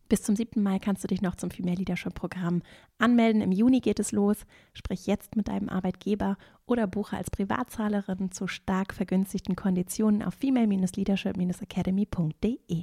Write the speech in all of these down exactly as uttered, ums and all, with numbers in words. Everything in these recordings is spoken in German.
Bis zum siebten Mai kannst du dich noch zum Female Leadership Programm anmelden. Im Juni geht es los. Sprich jetzt mit deinem Arbeitgeber oder buche als Privatzahlerin zu stark vergünstigten Konditionen auf female leadership academy punkt de.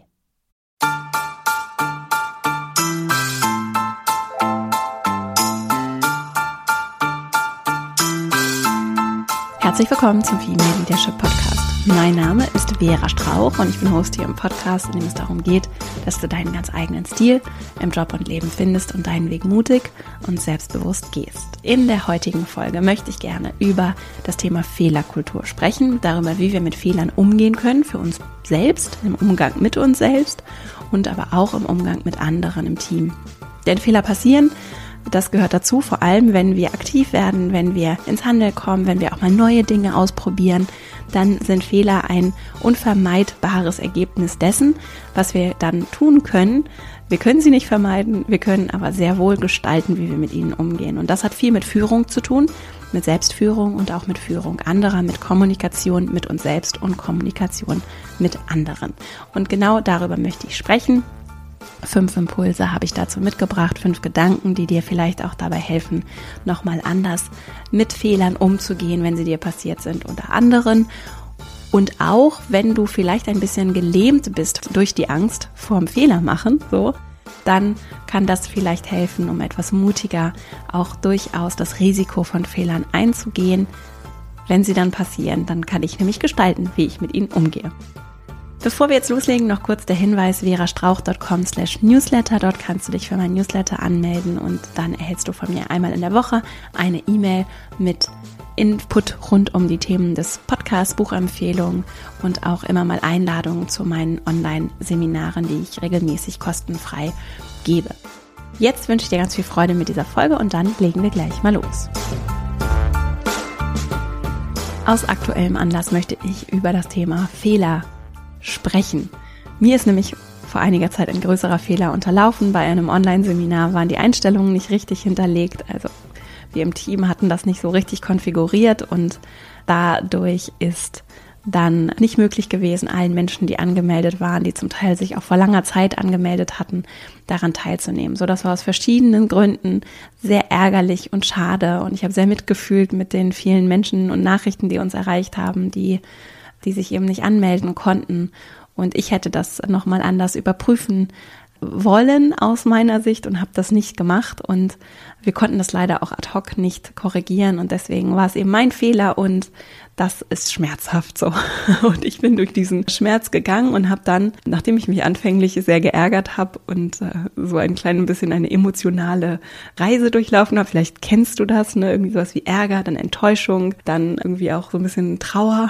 Herzlich willkommen zum Female Leadership Podcast. Mein Name ist Vera Strauch und ich bin Host hier im Podcast, in dem es darum geht, dass du deinen ganz eigenen Stil im Job und Leben findest und deinen Weg mutig und selbstbewusst gehst. In der heutigen Folge möchte ich gerne über das Thema Fehlerkultur sprechen, darüber, wie wir mit Fehlern umgehen können, für uns selbst, im Umgang mit uns selbst und aber auch im Umgang mit anderen im Team. Denn Fehler passieren. Das gehört dazu, vor allem wenn wir aktiv werden, wenn wir ins Handeln kommen, wenn wir auch mal neue Dinge ausprobieren, dann sind Fehler ein unvermeidbares Ergebnis dessen, was wir dann tun können. Wir können sie nicht vermeiden, wir können aber sehr wohl gestalten, wie wir mit ihnen umgehen. Und das hat viel mit Führung zu tun, mit Selbstführung und auch mit Führung anderer, mit Kommunikation mit uns selbst und Kommunikation mit anderen. Und genau darüber möchte ich sprechen. Fünf Impulse habe ich dazu mitgebracht, fünf Gedanken, die dir vielleicht auch dabei helfen, nochmal anders mit Fehlern umzugehen, wenn sie dir passiert sind, unter anderen. Und auch, wenn du vielleicht ein bisschen gelähmt bist durch die Angst vorm Fehler machen, so, dann kann das vielleicht helfen, um etwas mutiger auch durchaus das Risiko von Fehlern einzugehen. Wenn sie dann passieren, dann kann ich nämlich gestalten, wie ich mit ihnen umgehe. Bevor wir jetzt loslegen, noch kurz der Hinweis, verastrauch punkt com slash newsletter. Dort kannst du dich für mein Newsletter anmelden und dann erhältst du von mir einmal in der Woche eine E-Mail mit Input rund um die Themen des Podcasts, Buchempfehlungen und auch immer mal Einladungen zu meinen Online-Seminaren, die ich regelmäßig kostenfrei gebe. Jetzt wünsche ich dir ganz viel Freude mit dieser Folge und dann legen wir gleich mal los. Aus aktuellem Anlass möchte ich über das Thema Fehler sprechen. Mir ist nämlich vor einiger Zeit ein größerer Fehler unterlaufen. Bei einem Online-Seminar waren die Einstellungen nicht richtig hinterlegt. Also wir im Team hatten das nicht so richtig konfiguriert und dadurch ist dann nicht möglich gewesen, allen Menschen, die angemeldet waren, die zum Teil sich auch vor langer Zeit angemeldet hatten, daran teilzunehmen. So, das war aus verschiedenen Gründen sehr ärgerlich und schade und ich habe sehr mitgefühlt mit den vielen Menschen und Nachrichten, die uns erreicht haben, die die sich eben nicht anmelden konnten. Und ich hätte das nochmal anders überprüfen wollen aus meiner Sicht und habe das nicht gemacht. Und wir konnten das leider auch ad hoc nicht korrigieren. Und deswegen war es eben mein Fehler und das ist schmerzhaft so. Und ich bin durch diesen Schmerz gegangen und habe dann, nachdem ich mich anfänglich sehr geärgert habe und äh, so ein klein bisschen eine emotionale Reise durchlaufen habe, vielleicht kennst du das, ne? Irgendwie sowas wie Ärger, dann Enttäuschung, dann irgendwie auch so ein bisschen Trauer,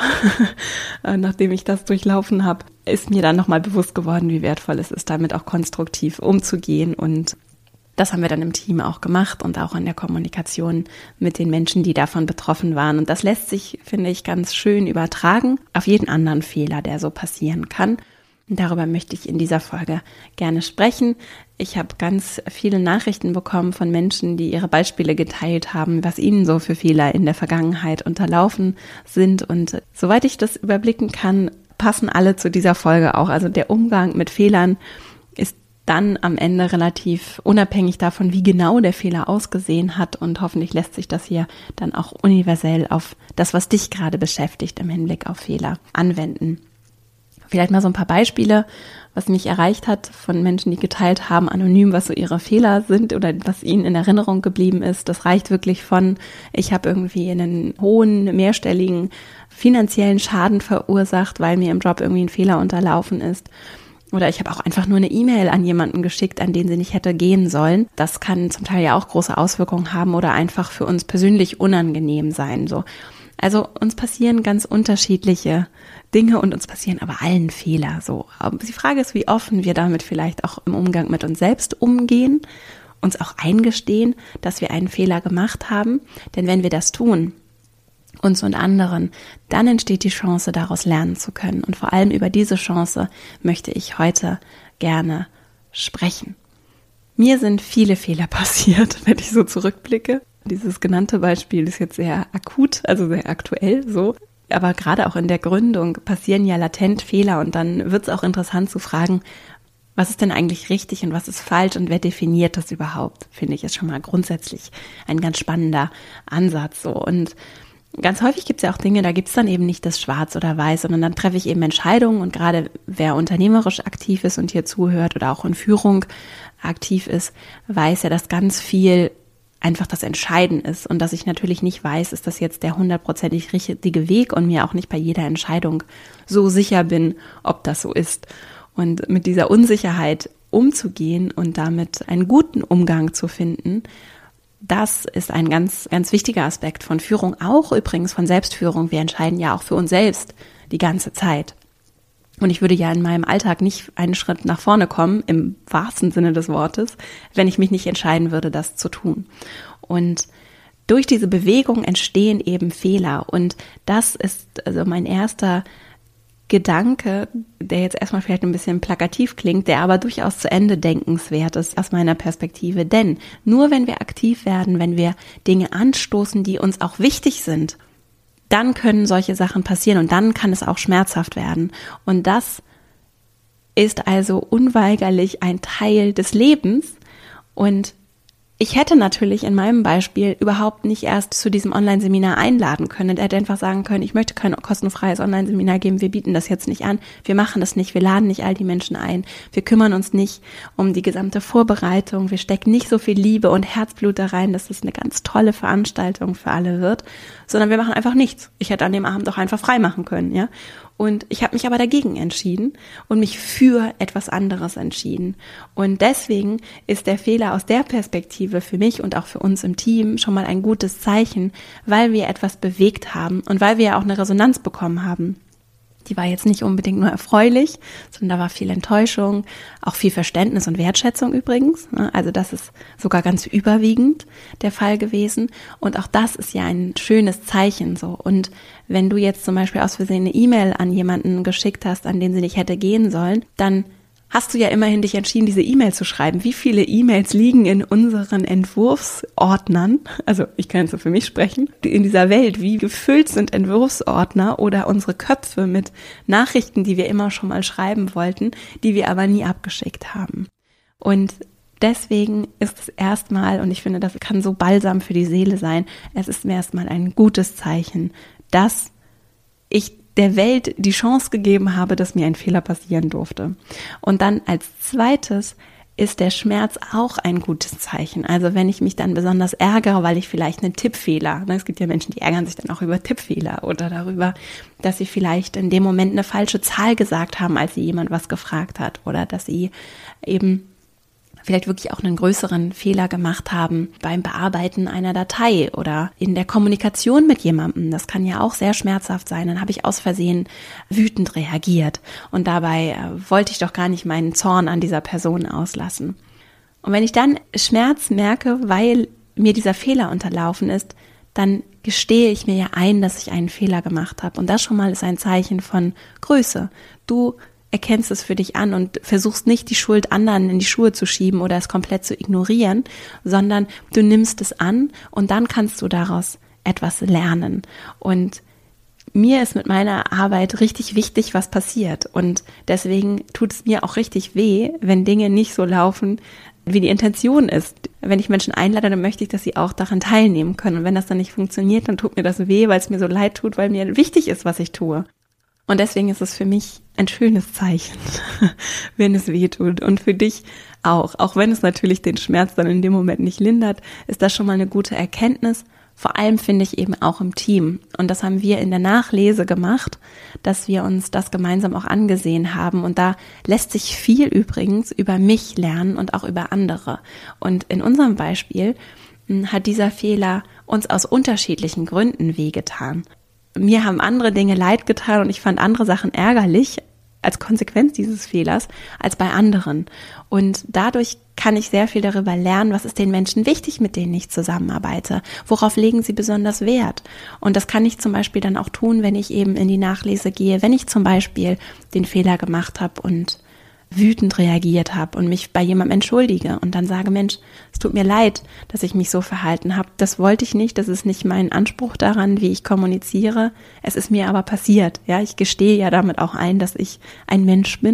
nachdem ich das durchlaufen habe, ist mir dann nochmal bewusst geworden, wie wertvoll es ist, damit auch konstruktiv umzugehen und das haben wir dann im Team auch gemacht und auch in der Kommunikation mit den Menschen, die davon betroffen waren. Und das lässt sich, finde ich, ganz schön übertragen auf jeden anderen Fehler, der so passieren kann. Und darüber möchte ich in dieser Folge gerne sprechen. Ich habe ganz viele Nachrichten bekommen von Menschen, die ihre Beispiele geteilt haben, was ihnen so für Fehler in der Vergangenheit unterlaufen sind. Und soweit ich das überblicken kann, passen alle zu dieser Folge auch. Also der Umgang mit Fehlern ist dann am Ende relativ unabhängig davon, wie genau der Fehler ausgesehen hat und hoffentlich lässt sich das hier dann auch universell auf das, was dich gerade beschäftigt im Hinblick auf Fehler anwenden. Vielleicht mal so ein paar Beispiele, was mich erreicht hat von Menschen, die geteilt haben, anonym, was so ihre Fehler sind oder was ihnen in Erinnerung geblieben ist. Das reicht wirklich von, ich habe irgendwie einen hohen, mehrstelligen finanziellen Schaden verursacht, weil mir im Job irgendwie ein Fehler unterlaufen ist. Oder ich habe auch einfach nur eine E-Mail an jemanden geschickt, an den sie nicht hätte gehen sollen. Das kann zum Teil ja auch große Auswirkungen haben oder einfach für uns persönlich unangenehm sein. So, also uns passieren ganz unterschiedliche Dinge und uns passieren aber allen Fehler. So, aber die Frage ist, wie offen wir damit vielleicht auch im Umgang mit uns selbst umgehen, uns auch eingestehen, dass wir einen Fehler gemacht haben. Denn wenn wir das tun, uns und anderen, dann entsteht die Chance, daraus lernen zu können. Und vor allem über diese Chance möchte ich heute gerne sprechen. Mir sind viele Fehler passiert, wenn ich so zurückblicke. Dieses genannte Beispiel ist jetzt sehr akut, also sehr aktuell so. Aber gerade auch in der Gründung passieren ja latent Fehler und dann wird es auch interessant zu fragen, Was ist denn eigentlich richtig und was ist falsch und wer definiert das überhaupt? Finde ich ist schon mal grundsätzlich ein ganz spannender Ansatz so. Und ganz häufig gibt es ja auch Dinge, da gibt es dann eben nicht das Schwarz oder Weiß, sondern dann treffe ich eben Entscheidungen und gerade wer unternehmerisch aktiv ist und hier zuhört oder auch in Führung aktiv ist, weiß ja, dass ganz viel einfach das Entscheiden ist und dass ich natürlich nicht weiß, ist das jetzt der hundertprozentig richtige Weg und mir auch nicht bei jeder Entscheidung so sicher bin, ob das so ist. Und mit dieser Unsicherheit umzugehen und damit einen guten Umgang zu finden, das ist ein ganz, ganz wichtiger Aspekt von Führung, auch übrigens von Selbstführung. Wir entscheiden ja auch für uns selbst die ganze Zeit. Und ich würde ja in meinem Alltag nicht einen Schritt nach vorne kommen, im wahrsten Sinne des Wortes, wenn ich mich nicht entscheiden würde, das zu tun. Und durch diese Bewegung entstehen eben Fehler. Und das ist also mein erster Gedanke, der jetzt erstmal vielleicht ein bisschen plakativ klingt, der aber durchaus zu Ende denkenswert ist aus meiner Perspektive. Denn nur wenn wir aktiv werden, wenn wir Dinge anstoßen, die uns auch wichtig sind, dann können solche Sachen passieren und dann kann es auch schmerzhaft werden. Und das ist also unweigerlich ein Teil des Lebens. Und ich hätte natürlich in meinem Beispiel überhaupt nicht erst zu diesem Online-Seminar einladen können. Er hätte einfach sagen können, ich möchte kein kostenfreies Online-Seminar geben, wir bieten das jetzt nicht an, wir machen das nicht, wir laden nicht all die Menschen ein, wir kümmern uns nicht um die gesamte Vorbereitung, wir stecken nicht so viel Liebe und Herzblut da rein, dass das eine ganz tolle Veranstaltung für alle wird, sondern wir machen einfach nichts. Ich hätte an dem Abend auch einfach frei machen können, ja. Und ich habe mich aber dagegen entschieden und mich für etwas anderes entschieden. Und deswegen ist der Fehler aus der Perspektive für mich und auch für uns im Team schon mal ein gutes Zeichen, weil wir etwas bewegt haben und weil wir ja auch eine Resonanz bekommen haben. Die war jetzt nicht unbedingt nur erfreulich, sondern da war viel Enttäuschung, auch viel Verständnis und Wertschätzung übrigens. Also das ist sogar ganz überwiegend der Fall gewesen. Und auch das ist ja ein schönes Zeichen so. Und wenn du jetzt zum Beispiel aus Versehen eine E-Mail an jemanden geschickt hast, an den sie nicht hätte gehen sollen, dann hast du ja immerhin dich entschieden, diese E-Mail zu schreiben. Wie viele E-Mails liegen in unseren Entwurfsordnern? Also ich kann so für mich sprechen. In dieser Welt, wie gefüllt sind Entwurfsordner oder unsere Köpfe mit Nachrichten, die wir immer schon mal schreiben wollten, die wir aber nie abgeschickt haben. Und deswegen ist es erstmal, und ich finde, das kann so balsam für die Seele sein, es ist mir erstmal ein gutes Zeichen, dass ich der Welt die Chance gegeben habe, dass mir ein Fehler passieren durfte. Und dann als zweites ist der Schmerz auch ein gutes Zeichen. Also wenn ich mich dann besonders ärgere, weil ich vielleicht einen Tippfehler, es gibt ja Menschen, die ärgern sich dann auch über Tippfehler oder darüber, dass sie vielleicht in dem Moment eine falsche Zahl gesagt haben, als sie jemand was gefragt hat oder dass sie eben vielleicht wirklich auch einen größeren Fehler gemacht haben beim Bearbeiten einer Datei oder in der Kommunikation mit jemandem. Das kann ja auch sehr schmerzhaft sein. Dann habe ich aus Versehen wütend reagiert und dabei äh, wollte ich doch gar nicht meinen Zorn an dieser Person auslassen. Und wenn ich dann Schmerz merke, weil mir dieser Fehler unterlaufen ist, dann gestehe ich mir ja ein, dass ich einen Fehler gemacht habe. Und das schon mal ist ein Zeichen von Größe. Du erkennst es für dich an und versuchst nicht, die Schuld anderen in die Schuhe zu schieben oder es komplett zu ignorieren, sondern du nimmst es an und dann kannst du daraus etwas lernen. Und mir ist mit meiner Arbeit richtig wichtig, was passiert. Und deswegen tut es mir auch richtig weh, wenn Dinge nicht so laufen, wie die Intention ist. Wenn ich Menschen einlade, dann möchte ich, dass sie auch daran teilnehmen können. Und wenn das dann nicht funktioniert, dann tut mir das weh, weil es mir so leid tut, weil mir wichtig ist, was ich tue. Und deswegen ist es für mich ein schönes Zeichen, wenn es weh tut. Und für dich auch. Auch wenn es natürlich den Schmerz dann in dem Moment nicht lindert, ist das schon mal eine gute Erkenntnis. Vor allem finde ich eben auch im Team. Und das haben wir in der Nachlese gemacht, dass wir uns das gemeinsam auch angesehen haben. Und da lässt sich viel übrigens über mich lernen und auch über andere. Und in unserem Beispiel hat dieser Fehler uns aus unterschiedlichen Gründen wehgetan. Mir haben andere Dinge leid getan und ich fand andere Sachen ärgerlich als Konsequenz dieses Fehlers als bei anderen. Und dadurch kann ich sehr viel darüber lernen, was ist den Menschen wichtig, mit denen ich zusammenarbeite. Worauf legen sie besonders Wert? Und das kann ich zum Beispiel dann auch tun, wenn ich eben in die Nachlese gehe, wenn ich zum Beispiel den Fehler gemacht habe und wütend reagiert habe und mich bei jemandem entschuldige und dann sage, Mensch, es tut mir leid, dass ich mich so verhalten habe. Das wollte ich nicht, das ist nicht mein Anspruch daran, wie ich kommuniziere. Es ist mir aber passiert. Ja, ich gestehe ja damit auch ein, dass ich ein Mensch bin,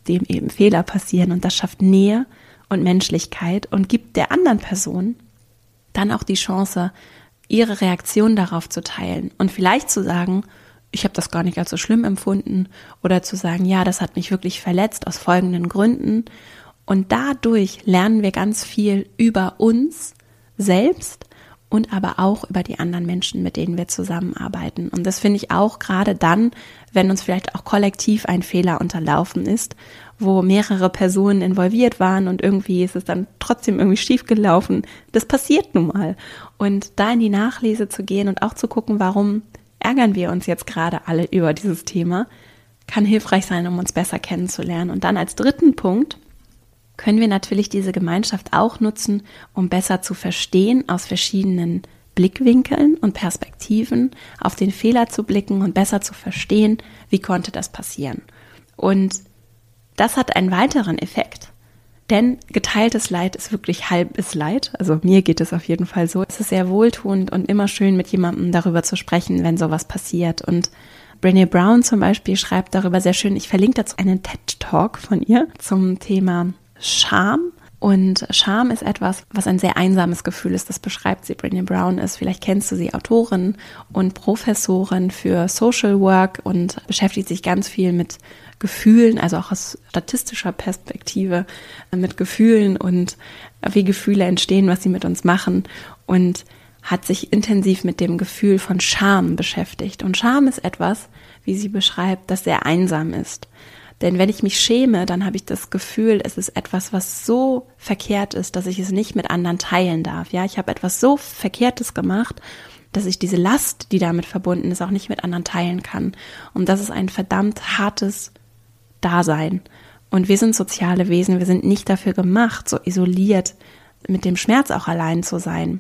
dem eben Fehler passieren, und das schafft Nähe und Menschlichkeit und gibt der anderen Person dann auch die Chance, ihre Reaktion darauf zu teilen und vielleicht zu sagen, ich habe das gar nicht als so schlimm empfunden, oder zu sagen, ja, das hat mich wirklich verletzt aus folgenden Gründen. Und dadurch lernen wir ganz viel über uns selbst und aber auch über die anderen Menschen, mit denen wir zusammenarbeiten. Und das finde ich auch gerade dann, wenn uns vielleicht auch kollektiv ein Fehler unterlaufen ist, wo mehrere Personen involviert waren und irgendwie ist es dann trotzdem irgendwie schief gelaufen. Das passiert nun mal. Und da in die Nachlese zu gehen und auch zu gucken, warum ärgern wir uns jetzt gerade alle über dieses Thema, kann hilfreich sein, um uns besser kennenzulernen. Und dann als dritten Punkt können wir natürlich diese Gemeinschaft auch nutzen, um besser zu verstehen, aus verschiedenen Blickwinkeln und Perspektiven auf den Fehler zu blicken und besser zu verstehen, wie konnte das passieren. Und das hat einen weiteren Effekt, denn geteiltes Leid ist wirklich halbes Leid. Also mir geht es auf jeden Fall so. Es ist sehr wohltuend und immer schön, mit jemandem darüber zu sprechen, wenn sowas passiert. Und Brené Brown zum Beispiel schreibt darüber sehr schön, ich verlinke dazu einen TED-Talk von ihr zum Thema Scham. Und Scham ist etwas, was ein sehr einsames Gefühl ist. Das beschreibt sie. Brené Brown ist, vielleicht kennst du sie, Autorin und Professorin für Social Work und beschäftigt sich ganz viel mit Gefühlen, also auch aus statistischer Perspektive, mit Gefühlen und wie Gefühle entstehen, was sie mit uns machen, und hat sich intensiv mit dem Gefühl von Scham beschäftigt. Und Scham ist etwas, wie sie beschreibt, das sehr einsam ist. Denn wenn ich mich schäme, dann habe ich das Gefühl, es ist etwas, was so verkehrt ist, dass ich es nicht mit anderen teilen darf. Ja, ich habe etwas so Verkehrtes gemacht, dass ich diese Last, die damit verbunden ist, auch nicht mit anderen teilen kann. Und das ist ein verdammt hartes Dasein. Und wir sind soziale Wesen, wir sind nicht dafür gemacht, so isoliert mit dem Schmerz auch allein zu sein.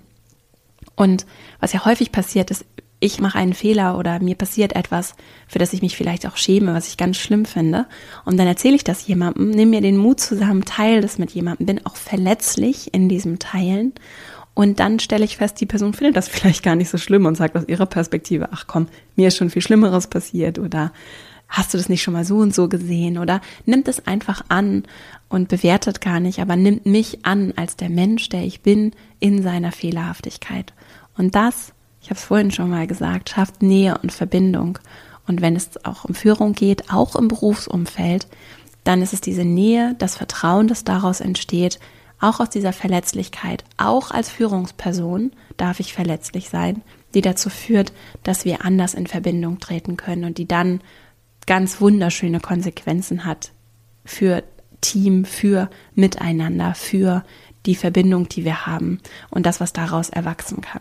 Und was ja häufig passiert ist, ich mache einen Fehler oder mir passiert etwas, für das ich mich vielleicht auch schäme, was ich ganz schlimm finde. Und dann erzähle ich das jemandem, nehme mir den Mut zusammen, teile das mit jemandem, bin auch verletzlich in diesem Teilen. Und dann stelle ich fest, die Person findet das vielleicht gar nicht so schlimm und sagt aus ihrer Perspektive, ach komm, mir ist schon viel Schlimmeres passiert, oder hast du das nicht schon mal so und so gesehen, oder nimmt es einfach an und bewertet gar nicht, aber nimmt mich an als der Mensch, der ich bin, in seiner Fehlerhaftigkeit. Und das, ich habe es vorhin schon mal gesagt, schafft Nähe und Verbindung. Und wenn es auch um Führung geht, auch im Berufsumfeld, dann ist es diese Nähe, das Vertrauen, das daraus entsteht, auch aus dieser Verletzlichkeit, auch als Führungsperson darf ich verletzlich sein, die dazu führt, dass wir anders in Verbindung treten können und die dann ganz wunderschöne Konsequenzen hat für Team, für Miteinander, für die Verbindung, die wir haben und das, was daraus erwachsen kann.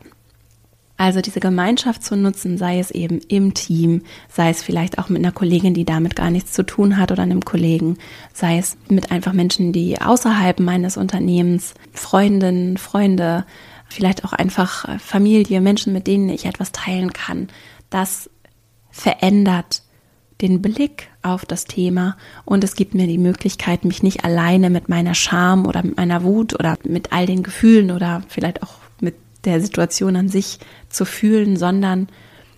Also diese Gemeinschaft zu nutzen, sei es eben im Team, sei es vielleicht auch mit einer Kollegin, die damit gar nichts zu tun hat, oder einem Kollegen, sei es mit einfach Menschen, die außerhalb meines Unternehmens, Freundinnen, Freunde, vielleicht auch einfach Familie, Menschen, mit denen ich etwas teilen kann. Das verändert den Blick auf das Thema und es gibt mir die Möglichkeit, mich nicht alleine mit meiner Scham oder mit meiner Wut oder mit all den Gefühlen oder vielleicht auch mit der Situation an sich zu fühlen, sondern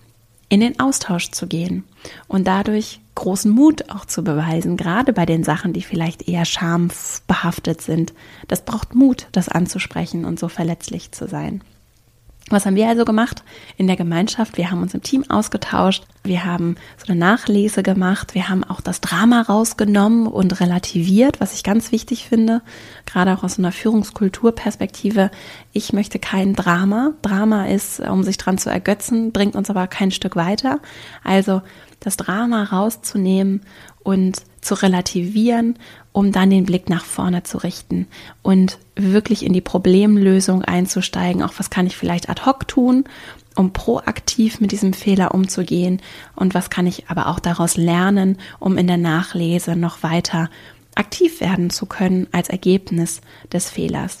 in den Austausch zu gehen und dadurch großen Mut auch zu beweisen, gerade bei den Sachen, die vielleicht eher schambehaftet sind. Das braucht Mut, das anzusprechen und so verletzlich zu sein. Was haben wir also gemacht in der Gemeinschaft? Wir haben uns im Team ausgetauscht, wir haben so eine Nachlese gemacht, wir haben auch das Drama rausgenommen und relativiert, was ich ganz wichtig finde, gerade auch aus so einer Führungskulturperspektive. Ich möchte kein Drama. Drama ist, um sich dran zu ergötzen, bringt uns aber kein Stück weiter. Also das Drama rauszunehmen und zu relativieren, um dann den Blick nach vorne zu richten und wirklich in die Problemlösung einzusteigen. Auch was kann ich vielleicht ad hoc tun, um proaktiv mit diesem Fehler umzugehen, und was kann ich aber auch daraus lernen, um in der Nachlese noch weiter aktiv werden zu können als Ergebnis des Fehlers.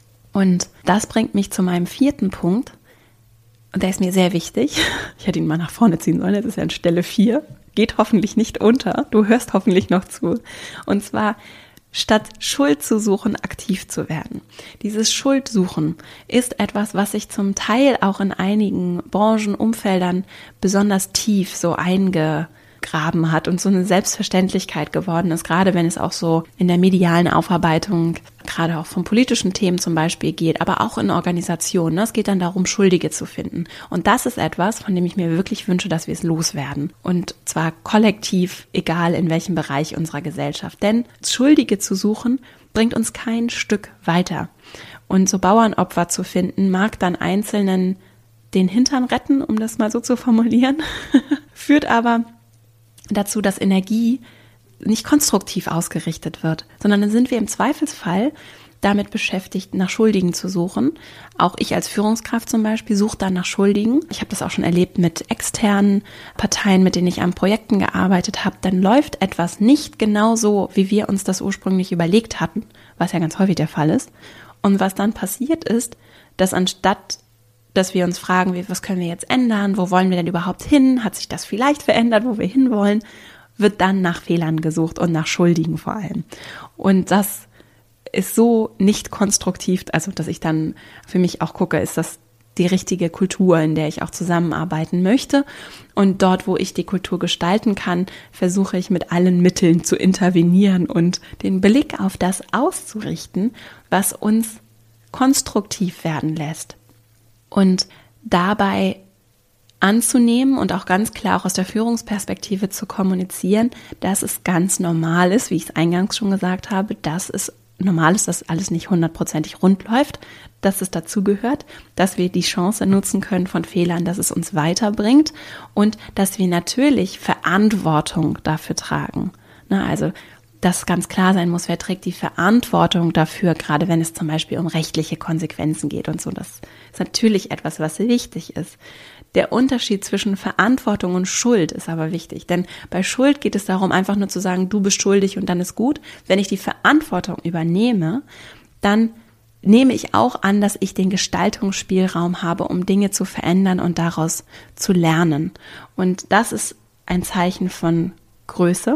Und das bringt mich zu meinem vierten Punkt, und der ist mir sehr wichtig. Ich hätte ihn mal nach vorne ziehen sollen, das ist ja an Stelle vier. Geht hoffentlich nicht unter, du hörst hoffentlich noch zu. Und zwar, statt Schuld zu suchen, aktiv zu werden. Dieses Schuldsuchen ist etwas, was sich zum Teil auch in einigen Branchen, Umfeldern besonders tief so einge, eingegraben hat und so eine Selbstverständlichkeit geworden ist, gerade wenn es auch so in der medialen Aufarbeitung, gerade auch von politischen Themen zum Beispiel geht, aber auch in Organisationen. Es geht dann darum, Schuldige zu finden. Und das ist etwas, von dem ich mir wirklich wünsche, dass wir es loswerden. Und zwar kollektiv, egal in welchem Bereich unserer Gesellschaft. Denn Schuldige zu suchen, bringt uns kein Stück weiter. Und so Bauernopfer zu finden, mag dann Einzelnen den Hintern retten, um das mal so zu formulieren, führt aber dazu, dass Energie nicht konstruktiv ausgerichtet wird, sondern dann sind wir im Zweifelsfall damit beschäftigt, nach Schuldigen zu suchen. Auch ich als Führungskraft zum Beispiel suche dann nach Schuldigen. Ich habe das auch schon erlebt mit externen Parteien, mit denen ich an Projekten gearbeitet habe. Dann läuft etwas nicht genau so, wie wir uns das ursprünglich überlegt hatten, was ja ganz häufig der Fall ist. Und was dann passiert ist, dass anstatt dass wir uns fragen, was können wir jetzt ändern, wo wollen wir denn überhaupt hin, hat sich das vielleicht verändert, wo wir hinwollen, wird dann nach Fehlern gesucht und nach Schuldigen vor allem. Und das ist so nicht konstruktiv, also dass ich dann für mich auch gucke, ist das die richtige Kultur, in der ich auch zusammenarbeiten möchte. Und dort, wo ich die Kultur gestalten kann, versuche ich mit allen Mitteln zu intervenieren und den Blick auf das auszurichten, was uns konstruktiv werden lässt. Und dabei anzunehmen und auch ganz klar auch aus der Führungsperspektive zu kommunizieren, dass es ganz normal ist, wie ich es eingangs schon gesagt habe, dass es normal ist, dass alles nicht hundertprozentig rund läuft, dass es dazugehört, dass wir die Chance nutzen können von Fehlern, dass es uns weiterbringt und dass wir natürlich Verantwortung dafür tragen. Na, also dass ganz klar sein muss, wer trägt die Verantwortung dafür, gerade wenn es zum Beispiel um rechtliche Konsequenzen geht und so. Das ist natürlich etwas, was wichtig ist. Der Unterschied zwischen Verantwortung und Schuld ist aber wichtig, denn bei Schuld geht es darum, einfach nur zu sagen, du bist schuldig und dann ist gut. Wenn ich die Verantwortung übernehme, dann nehme ich auch an, dass ich den Gestaltungsspielraum habe, um Dinge zu verändern und daraus zu lernen. Und das ist ein Zeichen von Größe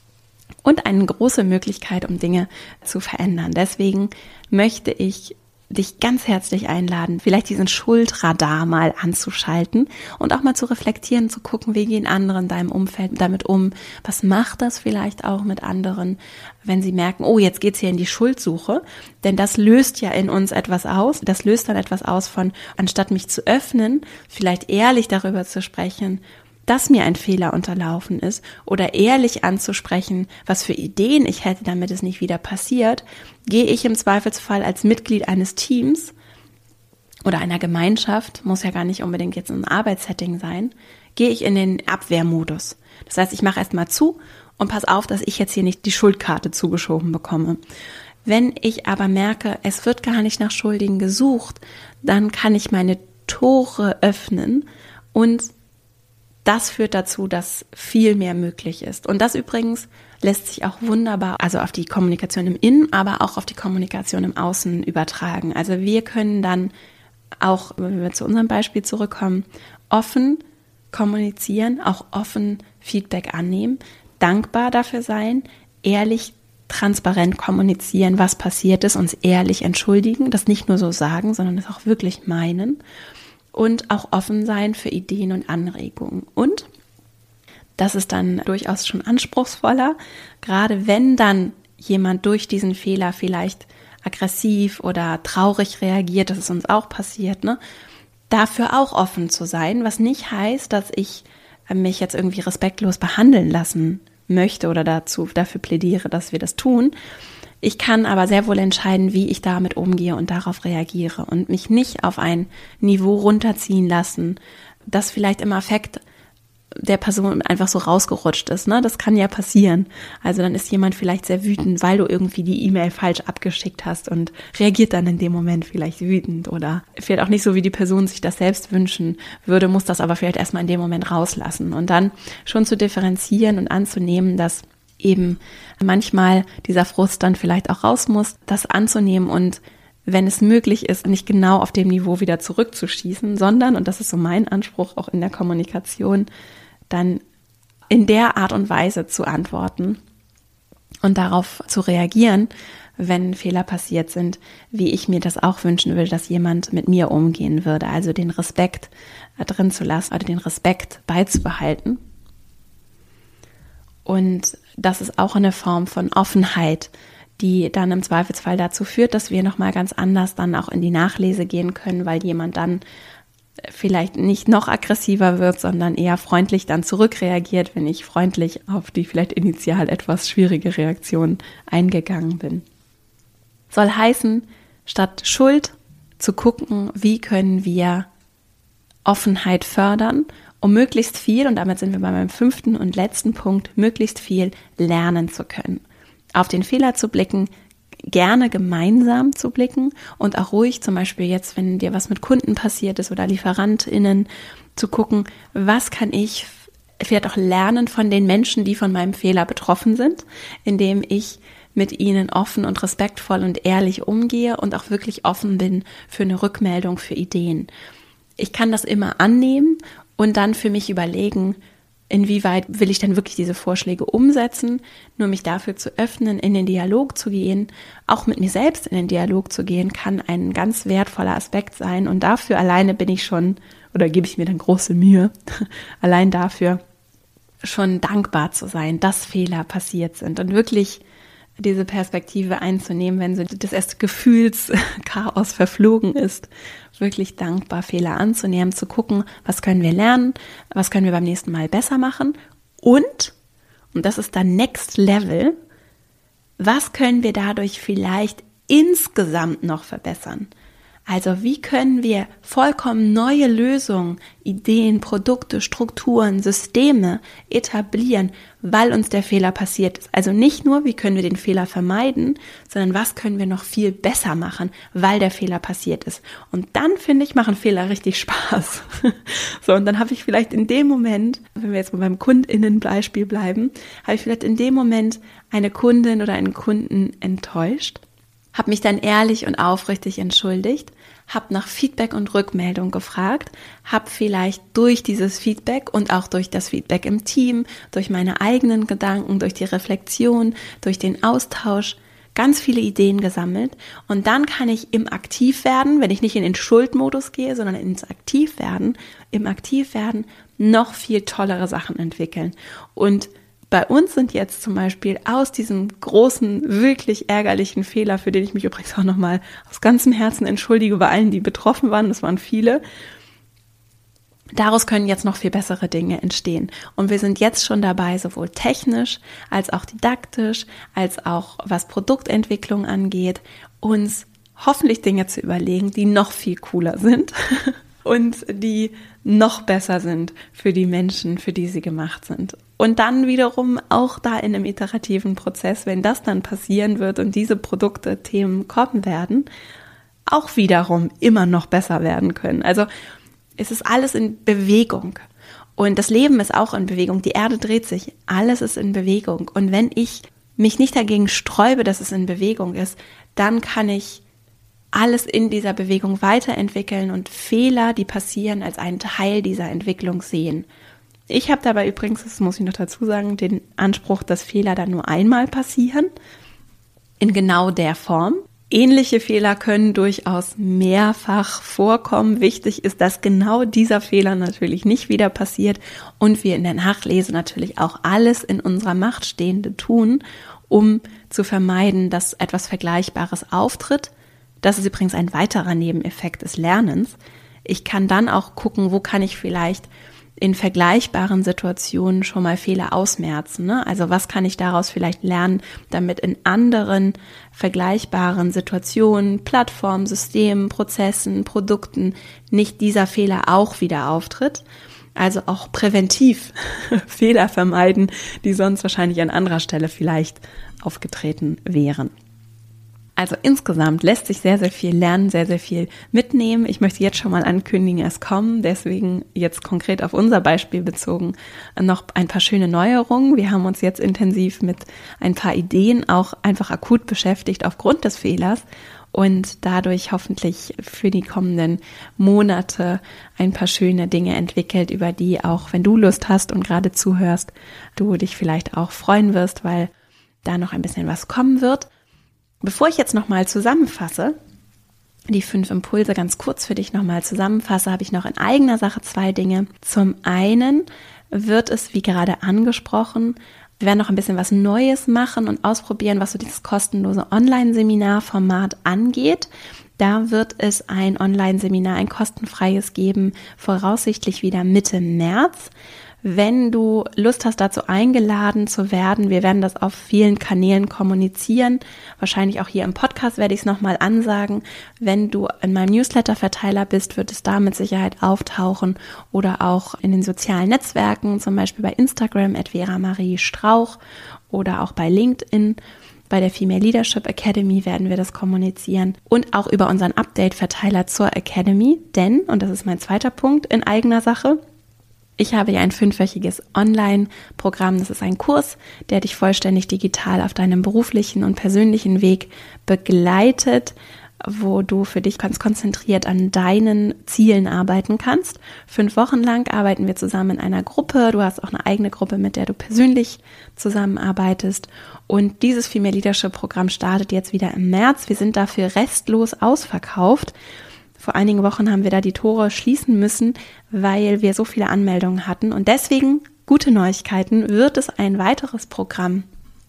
und eine große Möglichkeit, um Dinge zu verändern. Deswegen möchte ich dich ganz herzlich einladen, vielleicht diesen Schuldradar mal anzuschalten und auch mal zu reflektieren, zu gucken, wie gehen andere in deinem Umfeld damit um, was macht das vielleicht auch mit anderen, wenn sie merken, oh, jetzt geht's hier in die Schuldsuche, denn das löst ja in uns etwas aus, das löst dann etwas aus von, anstatt mich zu öffnen, vielleicht ehrlich darüber zu sprechen, dass mir ein Fehler unterlaufen ist oder ehrlich anzusprechen, was für Ideen ich hätte, damit es nicht wieder passiert, gehe ich im Zweifelsfall als Mitglied eines Teams oder einer Gemeinschaft, muss ja gar nicht unbedingt jetzt ein Arbeitssetting sein, gehe ich in den Abwehrmodus. Das heißt, ich mache erstmal zu und pass auf, dass ich jetzt hier nicht die Schuldkarte zugeschoben bekomme. Wenn ich aber merke, es wird gar nicht nach Schuldigen gesucht, dann kann ich meine Tore öffnen und das führt dazu, dass viel mehr möglich ist. Und das übrigens lässt sich auch wunderbar, also auf die Kommunikation im Innen, aber auch auf die Kommunikation im Außen übertragen. Also wir können dann auch, wenn wir zu unserem Beispiel zurückkommen, offen kommunizieren, auch offen Feedback annehmen, dankbar dafür sein, ehrlich, transparent kommunizieren, was passiert ist, uns ehrlich entschuldigen, das nicht nur so sagen, sondern das auch wirklich meinen. Und auch offen sein für Ideen und Anregungen. Und das ist dann durchaus schon anspruchsvoller, gerade wenn dann jemand durch diesen Fehler vielleicht aggressiv oder traurig reagiert, das ist uns auch passiert, ne? Dafür auch offen zu sein, was nicht heißt, dass ich mich jetzt irgendwie respektlos behandeln lassen möchte oder dazu dafür plädiere, dass wir das tun. Ich kann aber sehr wohl entscheiden, wie ich damit umgehe und darauf reagiere und mich nicht auf ein Niveau runterziehen lassen, das vielleicht im Affekt der Person einfach so rausgerutscht ist. Ne? Das kann ja passieren. Also dann ist jemand vielleicht sehr wütend, weil du irgendwie die E-Mail falsch abgeschickt hast und reagiert dann in dem Moment vielleicht wütend oder vielleicht auch nicht so, wie die Person sich das selbst wünschen würde, muss das aber vielleicht erstmal in dem Moment rauslassen und dann schon zu differenzieren und anzunehmen, dass eben manchmal dieser Frust dann vielleicht auch raus muss, das anzunehmen und wenn es möglich ist, nicht genau auf dem Niveau wieder zurückzuschießen, sondern, und das ist so mein Anspruch auch in der Kommunikation, dann in der Art und Weise zu antworten und darauf zu reagieren, wenn Fehler passiert sind, wie ich mir das auch wünschen würde, dass jemand mit mir umgehen würde. Also den Respekt drin zu lassen oder den Respekt beizubehalten. Und das ist auch eine Form von Offenheit, die dann im Zweifelsfall dazu führt, dass wir nochmal ganz anders dann auch in die Nachlese gehen können, weil jemand dann vielleicht nicht noch aggressiver wird, sondern eher freundlich dann zurückreagiert, wenn ich freundlich auf die vielleicht initial etwas schwierige Reaktion eingegangen bin. Soll heißen, statt Schuld zu gucken, wie können wir Offenheit fördern, um möglichst viel, und damit sind wir bei meinem fünften und letzten Punkt, möglichst viel lernen zu können. Auf den Fehler zu blicken, gerne gemeinsam zu blicken und auch ruhig, zum Beispiel jetzt, wenn dir was mit Kunden passiert ist oder LieferantInnen, zu gucken, was kann ich vielleicht auch lernen von den Menschen, die von meinem Fehler betroffen sind, indem ich mit ihnen offen und respektvoll und ehrlich umgehe und auch wirklich offen bin für eine Rückmeldung, für Ideen. Ich kann das immer annehmen und dann für mich überlegen, inwieweit will ich denn wirklich diese Vorschläge umsetzen, nur mich dafür zu öffnen, in den Dialog zu gehen, auch mit mir selbst in den Dialog zu gehen, kann ein ganz wertvoller Aspekt sein und dafür alleine bin ich schon, oder gebe ich mir dann große Mühe, allein dafür schon dankbar zu sein, dass Fehler passiert sind und wirklich diese Perspektive einzunehmen, wenn so das erste Gefühlschaos verflogen ist, wirklich dankbar Fehler anzunehmen, zu gucken, was können wir lernen, was können wir beim nächsten Mal besser machen und, und das ist dann Next Level, was können wir dadurch vielleicht insgesamt noch verbessern? Also wie können wir vollkommen neue Lösungen, Ideen, Produkte, Strukturen, Systeme etablieren, weil uns der Fehler passiert ist. Also nicht nur, wie können wir den Fehler vermeiden, sondern was können wir noch viel besser machen, weil der Fehler passiert ist. Und dann, finde ich, machen Fehler richtig Spaß. So, und dann habe ich vielleicht in dem Moment, wenn wir jetzt mal beim KundInnen-Beispiel bleiben, habe ich vielleicht in dem Moment eine Kundin oder einen Kunden enttäuscht, habe mich dann ehrlich und aufrichtig entschuldigt, habe nach Feedback und Rückmeldung gefragt, habe vielleicht durch dieses Feedback und auch durch das Feedback im Team, durch meine eigenen Gedanken, durch die Reflexion, durch den Austausch ganz viele Ideen gesammelt und dann kann ich im Aktivwerden, wenn ich nicht in den Schuldmodus gehe, sondern ins Aktivwerden, im Aktivwerden noch viel tollere Sachen entwickeln. Und bei uns sind jetzt zum Beispiel aus diesem großen, wirklich ärgerlichen Fehler, für den ich mich übrigens auch nochmal aus ganzem Herzen entschuldige bei allen, die betroffen waren, das waren viele, daraus können jetzt noch viel bessere Dinge entstehen. Und wir sind jetzt schon dabei, sowohl technisch als auch didaktisch, als auch was Produktentwicklung angeht, uns hoffentlich Dinge zu überlegen, die noch viel cooler sind und die noch besser sind für die Menschen, für die sie gemacht sind. Und dann wiederum auch da in einem iterativen Prozess, wenn das dann passieren wird und diese Produkte, Themen kommen werden, auch wiederum immer noch besser werden können. Also es ist alles in Bewegung und das Leben ist auch in Bewegung. Die Erde dreht sich, alles ist in Bewegung. Und wenn ich mich nicht dagegen sträube, dass es in Bewegung ist, dann kann ich alles in dieser Bewegung weiterentwickeln und Fehler, die passieren, als einen Teil dieser Entwicklung sehen. Ich habe dabei übrigens, das muss ich noch dazu sagen, den Anspruch, dass Fehler dann nur einmal passieren, in genau der Form. Ähnliche Fehler können durchaus mehrfach vorkommen. Wichtig ist, dass genau dieser Fehler natürlich nicht wieder passiert und wir in der Nachlese natürlich auch alles in unserer Macht Stehende tun, um zu vermeiden, dass etwas Vergleichbares auftritt. Das ist übrigens ein weiterer Nebeneffekt des Lernens. Ich kann dann auch gucken, wo kann ich vielleicht in vergleichbaren Situationen schon mal Fehler ausmerzen, ne? Also was kann ich daraus vielleicht lernen, damit in anderen vergleichbaren Situationen, Plattformen, Systemen, Prozessen, Produkten nicht dieser Fehler auch wieder auftritt. Also auch präventiv Fehler vermeiden, die sonst wahrscheinlich an anderer Stelle vielleicht aufgetreten wären. Also insgesamt lässt sich sehr, sehr viel lernen, sehr, sehr viel mitnehmen. Ich möchte jetzt schon mal ankündigen, es kommen, deswegen jetzt konkret auf unser Beispiel bezogen, noch ein paar schöne Neuerungen. Wir haben uns jetzt intensiv mit ein paar Ideen auch einfach akut beschäftigt aufgrund des Fehlers und dadurch hoffentlich für die kommenden Monate ein paar schöne Dinge entwickelt, über die auch, wenn du Lust hast und gerade zuhörst, du dich vielleicht auch freuen wirst, weil da noch ein bisschen was kommen wird. Bevor ich jetzt nochmal zusammenfasse, die fünf Impulse ganz kurz für dich nochmal zusammenfasse, habe ich noch in eigener Sache zwei Dinge. Zum einen wird es, wie gerade angesprochen, Wir werden noch ein bisschen was Neues machen und ausprobieren, was so dieses kostenlose Online-Seminar-Format angeht. Da wird es ein Online-Seminar, ein kostenfreies geben, voraussichtlich wieder Mitte März. Wenn du Lust hast, dazu eingeladen zu werden, wir werden das auf vielen Kanälen kommunizieren. Wahrscheinlich auch hier im Podcast werde ich es nochmal ansagen. Wenn du in meinem Newsletter-Verteiler bist, wird es da mit Sicherheit auftauchen oder auch in den sozialen Netzwerken, zum Beispiel bei Instagram at Vera Marie Strauch oder auch bei LinkedIn. Bei der Female Leadership Academy werden wir das kommunizieren und auch über unseren Update-Verteiler zur Academy, denn, und das ist mein zweiter Punkt in eigener Sache, ich habe ja ein fünfwöchiges Online-Programm, das ist ein Kurs, der dich vollständig digital auf deinem beruflichen und persönlichen Weg begleitet, wo du für dich ganz konzentriert an deinen Zielen arbeiten kannst. Fünf Wochen lang arbeiten wir zusammen in einer Gruppe. Du hast auch eine eigene Gruppe, mit der du persönlich zusammenarbeitest. Und dieses Female Leadership Programm startet jetzt wieder im März. Wir sind dafür restlos ausverkauft. Vor einigen Wochen haben wir da die Tore schließen müssen, weil wir so viele Anmeldungen hatten. Und deswegen, gute Neuigkeiten, wird es ein weiteres Programm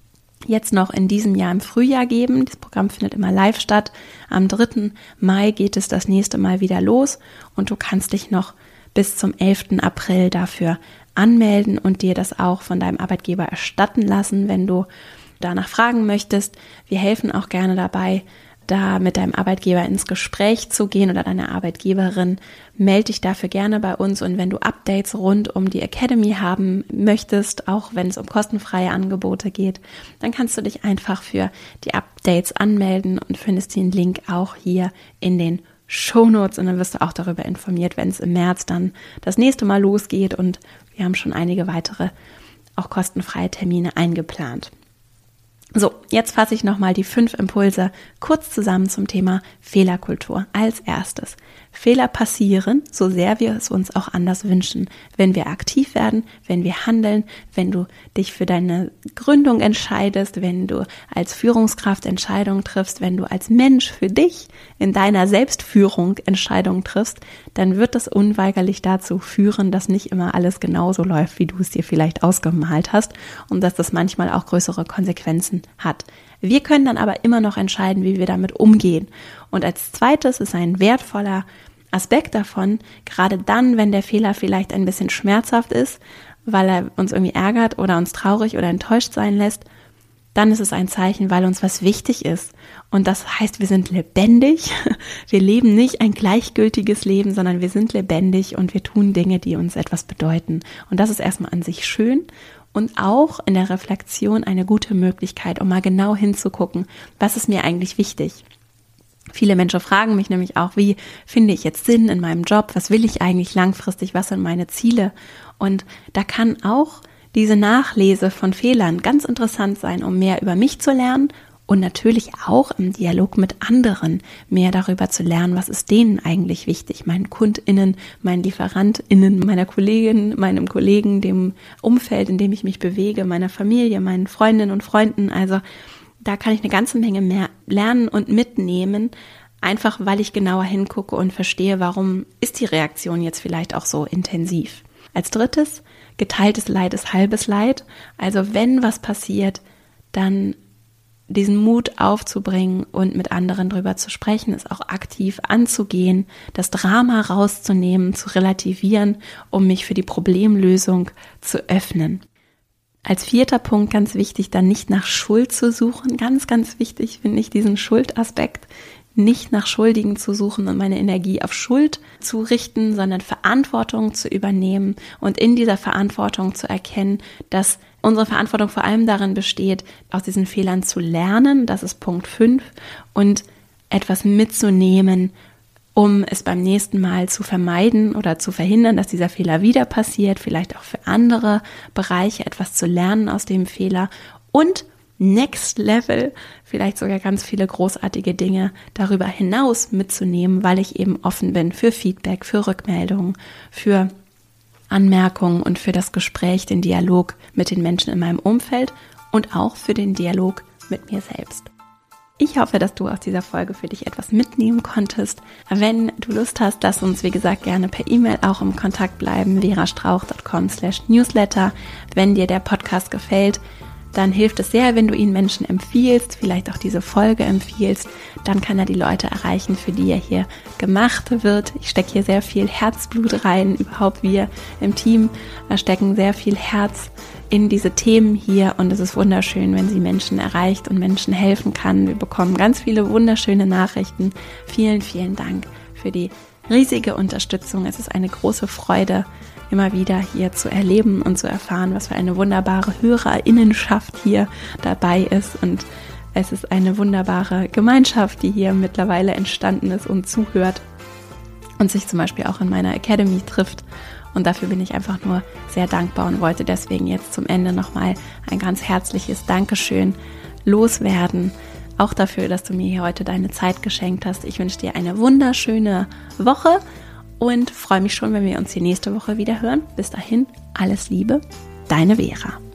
jetzt noch in diesem Jahr im Frühjahr geben. Das Programm findet immer live statt. Am dritten Mai geht es das nächste Mal wieder los und du kannst dich noch bis zum elften April dafür anmelden und dir das auch von deinem Arbeitgeber erstatten lassen, wenn du danach fragen möchtest. Wir helfen auch gerne dabei, da mit deinem Arbeitgeber ins Gespräch zu gehen oder deiner Arbeitgeberin. Melde dich dafür gerne bei uns und wenn du Updates rund um die Academy haben möchtest, auch wenn es um kostenfreie Angebote geht, dann kannst du dich einfach für die Updates anmelden und findest den Link auch hier in den Shownotes und dann wirst du auch darüber informiert, wenn es im März dann das nächste Mal losgeht und wir haben schon einige weitere auch kostenfreie Termine eingeplant. So, jetzt fasse ich nochmal die fünf Impulse kurz zusammen zum Thema Fehlerkultur. Als erstes, Fehler passieren, so sehr wir es uns auch anders wünschen. Wenn wir aktiv werden, wenn wir handeln, wenn du dich für deine Gründung entscheidest, wenn du als Führungskraft Entscheidungen triffst, wenn du als Mensch für dich in deiner Selbstführung Entscheidungen triffst, dann wird das unweigerlich dazu führen, dass nicht immer alles genauso läuft, wie du es dir vielleicht ausgemalt hast und dass das manchmal auch größere Konsequenzen hat. Wir können dann aber immer noch entscheiden, wie wir damit umgehen. Und als zweites ist ein wertvoller Aspekt davon, gerade dann, wenn der Fehler vielleicht ein bisschen schmerzhaft ist, weil er uns irgendwie ärgert oder uns traurig oder enttäuscht sein lässt, dann ist es ein Zeichen, weil uns was wichtig ist. Und das heißt, wir sind lebendig. Wir leben nicht ein gleichgültiges Leben, sondern wir sind lebendig und wir tun Dinge, die uns etwas bedeuten. Und das ist erstmal an sich schön. Und auch in der Reflexion eine gute Möglichkeit, um mal genau hinzugucken, was ist mir eigentlich wichtig. Viele Menschen fragen mich nämlich auch, wie finde ich jetzt Sinn in meinem Job? Was will ich eigentlich langfristig? Was sind meine Ziele? Und da kann auch diese Nachlese von Fehlern ganz interessant sein, um mehr über mich zu lernen und natürlich auch im Dialog mit anderen mehr darüber zu lernen, was ist denen eigentlich wichtig, meinen KundInnen, meinen LieferantInnen, meiner Kollegin, meinem Kollegen, dem Umfeld, in dem ich mich bewege, meiner Familie, meinen Freundinnen und Freunden. Also da kann ich eine ganze Menge mehr lernen und mitnehmen, einfach weil ich genauer hingucke und verstehe, warum ist die Reaktion jetzt vielleicht auch so intensiv. Als drittes, geteiltes Leid ist halbes Leid. Also wenn was passiert, dann diesen Mut aufzubringen und mit anderen drüber zu sprechen, es auch aktiv anzugehen, das Drama rauszunehmen, zu relativieren, um mich für die Problemlösung zu öffnen. Als vierter Punkt ganz wichtig, dann nicht nach Schuld zu suchen. Ganz, ganz wichtig finde ich diesen Schuldaspekt, nicht nach Schuldigen zu suchen und meine Energie auf Schuld zu richten, sondern Verantwortung zu übernehmen und in dieser Verantwortung zu erkennen, dass unsere Verantwortung vor allem darin besteht, aus diesen Fehlern zu lernen, das ist Punkt fünf, und etwas mitzunehmen, um es beim nächsten Mal zu vermeiden oder zu verhindern, dass dieser Fehler wieder passiert, vielleicht auch für andere Bereiche etwas zu lernen aus dem Fehler und Next Level, vielleicht sogar ganz viele großartige Dinge darüber hinaus mitzunehmen, weil ich eben offen bin für Feedback, für Rückmeldungen, für Anmerkungen und für das Gespräch, den Dialog mit den Menschen in meinem Umfeld und auch für den Dialog mit mir selbst. Ich hoffe, dass du aus dieser Folge für dich etwas mitnehmen konntest. Wenn du Lust hast, lass uns, wie gesagt, gerne per E-Mail auch im Kontakt bleiben, verastrauch punkt com slash newsletter. Wenn dir der Podcast gefällt, dann hilft es sehr, wenn du ihn Menschen empfiehlst, vielleicht auch diese Folge empfiehlst. Dann kann er die Leute erreichen, für die er hier gemacht wird. Ich stecke hier sehr viel Herzblut rein. Überhaupt wir im Team stecken sehr viel Herz in diese Themen hier. Und es ist wunderschön, wenn sie Menschen erreicht und Menschen helfen kann. Wir bekommen ganz viele wunderschöne Nachrichten. Vielen, vielen Dank für die riesige Unterstützung. Es ist eine große Freude, immer wieder hier zu erleben und zu erfahren, was für eine wunderbare HörerInnenschaft hier dabei ist. Und es ist eine wunderbare Gemeinschaft, die hier mittlerweile entstanden ist und zuhört und sich zum Beispiel auch in meiner Academy trifft. Und dafür bin ich einfach nur sehr dankbar und wollte deswegen jetzt zum Ende nochmal ein ganz herzliches Dankeschön loswerden. Auch dafür, dass du mir hier heute deine Zeit geschenkt hast. Ich wünsche dir eine wunderschöne Woche. Und freue mich schon, wenn wir uns die nächste Woche wieder hören. Bis dahin, alles Liebe, deine Vera.